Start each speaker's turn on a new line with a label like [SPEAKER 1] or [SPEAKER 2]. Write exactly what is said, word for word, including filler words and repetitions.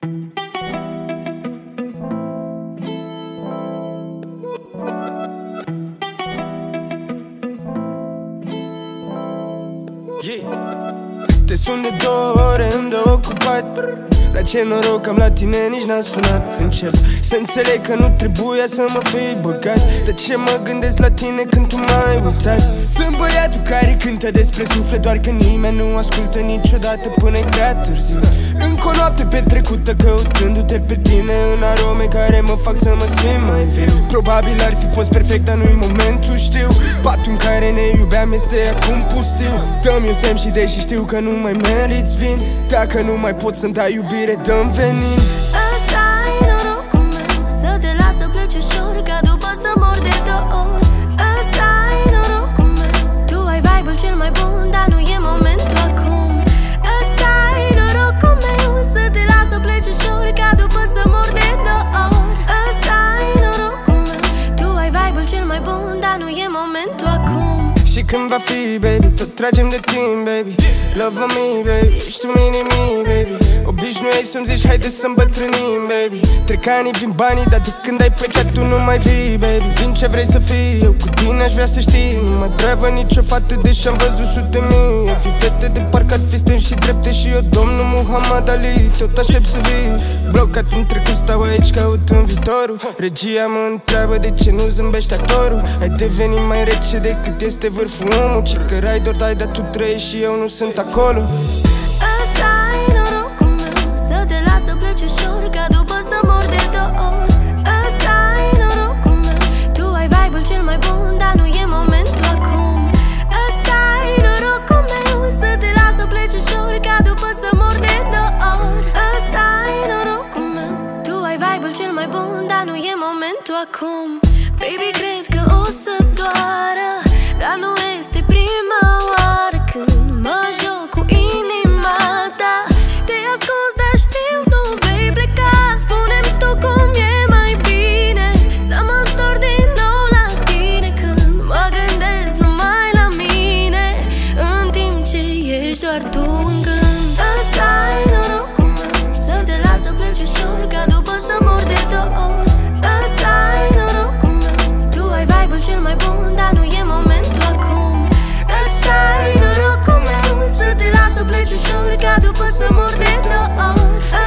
[SPEAKER 1] Te sun de două ore, îmi dă ocupat. La ce noroc că am la tine, nici n-am sunat. Încep să înțeleg că nu trebuia să mă fii băgat. De ce mă gândesc la tine când tu m-ai uitat? Sunt băiatul care cântă despre suflet, doar că nimeni nu ascultă niciodată până-i prea târziu. Încă o noapte petrecută căutându-te pe tine în arome care mă fac să mă simt mai viu. Probabil ar fi fost perfect, dar nu-i momentul, știu. Patul în care ne iubeam este acum pustiu. Dă-mi un semn și deși știu că nu mai meriți, vin. Dacă nu mai pot să-mi dai iubire, dă-mi venin.
[SPEAKER 2] Ăsta-i norocul meu, să te las să pleci ușor, ca după să mor de două ori. Ăsta-i norocul meu, tu ai vibe-ul cel mai bun, dar nu e momentul acum. Ăsta-i norocul meu, să te las să pleci ușor, ca după să mor de două ori. Ăsta-i norocul meu, tu ai vibe-ul cel mai bun, dar nu e momentul acum.
[SPEAKER 1] Și când va fi, baby, tot tragem de timp, baby. Love me, baby, ești tu mini-mi, baby. Obișnuiai să-mi zici, haide să îmbătrânim, baby. Trec ani, vin banii, dar de când ai plecat tu nu mai vii, baby. Zi-mi ce vrei să fii, eu cu tine aș vrea să știi. Nu mai brevă nicio fată, deși am văzut sute mii. Ai fi fete de parcă ar fi stâni și drepte și eu, domnul Muhammad Ali. Tot aștept să vii, blocat în trecut, stau aici căutând viitorul. Regia mă întreabă de ce nu zâmbești actorul. Ai devenit mai rece decât este vârful omul. Ci că rai doar dai, dar tu trăiești și eu nu sunt acolo.
[SPEAKER 2] Ăsta-i norocul meu, să te las să pleci ușor, ca după să mor de două ori. Ăsta-i norocul meu, tu ai vibe-ul cel mai bun, dar nu e momentul acum. Ăsta-i norocul meu, să te las să pleci ușor, ca după să mor de două ori. Ăsta-i norocul meu, tu ai vibe-ul cel mai bun, dar nu e momentul acum. Baby, cred că o să doară, dar nu este prima oară când mă joc cu inima ta. Te ascunzi, dar știu nu vei pleca. Spune-mi tu cum e mai bine să mă întorc din nou la tine, când mă gândesc numai la mine, în timp ce ești doar tu în gând. Ăsta-i norocul meu, să te las să pleci ușor, ca după să mor de două ori. Ăsta-i norocul meu, tu ai vibe-ul cel mai bun, dar nu e momentul acum. Ăsta-i norocul meu, să te las să pleci ușor, ca după să mor de două ori.